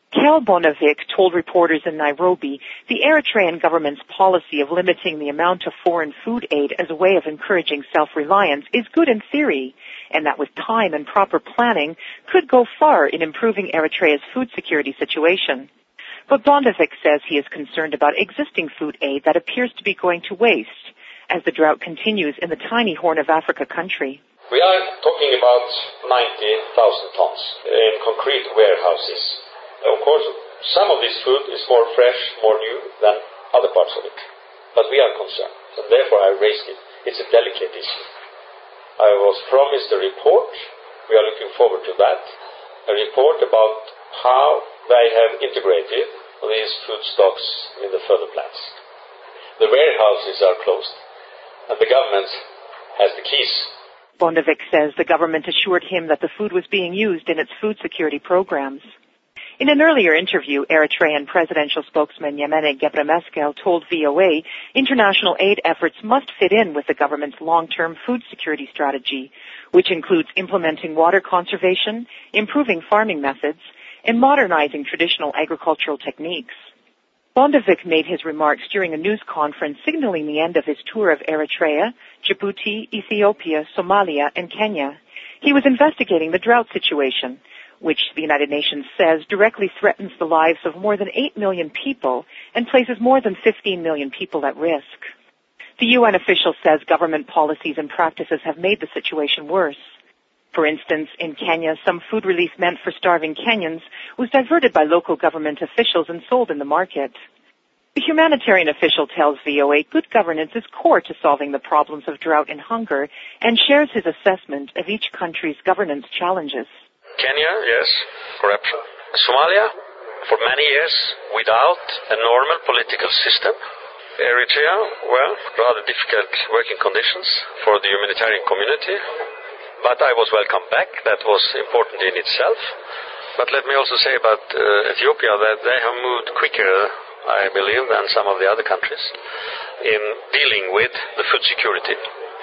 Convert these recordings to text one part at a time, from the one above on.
Kel Bonavik told reporters in Nairobi the Eritrean government's policy of limiting the amount of foreign food aid as a way of encouraging self-reliance is good in theory, and that with time and proper planning could go far in improving Eritrea's food security situation. But Bonavik says he is concerned about existing food aid that appears to be going to waste as the drought continues in the tiny Horn of Africa country. We are talking about 90,000 tons in concrete warehouses. Of course, some of this food is more fresh, more new than other parts of it. But we are concerned, and therefore I raised it. It's a delicate issue. I was promised a report. We are looking forward to that. A report about how they have integrated these food stocks in the further plans. The warehouses are closed, and the government has the keys. Bonavik says the government assured him that the food was being used in its food security programs. In an earlier interview, Eritrean presidential spokesman Yemene Gebremeskel told VOA international aid efforts must fit in with the government's long-term food security strategy, which includes implementing water conservation, improving farming methods, and modernizing traditional agricultural techniques. Bonavik made his remarks during a news conference signaling the end of his tour of Eritrea, Djibouti, Ethiopia, Somalia, and Kenya. He was investigating the drought situation, which the United Nations says directly threatens the lives of more than 8 million people and places more than 15 million people at risk. The UN official says government policies and practices have made the situation worse. For instance, in Kenya, some food relief meant for starving Kenyans was diverted by local government officials and sold in the market. The humanitarian official tells VOA good governance is core to solving the problems of drought and hunger and shares his assessment of each country's governance challenges. Kenya, yes, corruption. Somalia, for many years, without a normal political system. Eritrea, well, rather difficult working conditions for the humanitarian community. But I was welcome back. That was important in itself. But let me also say about Ethiopia that they have moved quicker, I believe, than some of the other countries in dealing with the food security.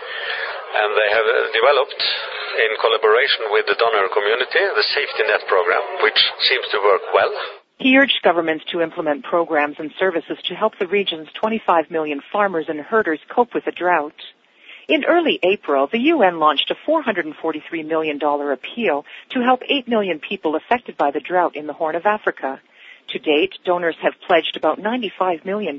And they have developed, in collaboration with the donor community, the safety net program, which seems to work well. He urged governments to implement programs and services to help the region's 25 million farmers and herders cope with the drought. In early April, the UN launched a $443 million appeal to help 8 million people affected by the drought in the Horn of Africa. To date, donors have pledged about $95 million.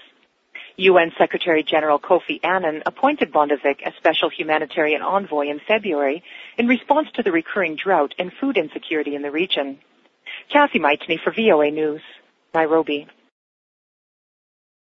UN Secretary General Kofi Annan appointed Bonavik as special humanitarian envoy in February in response to the recurring drought and food insecurity in the region. Kathy Maitney for VOA News, Nairobi.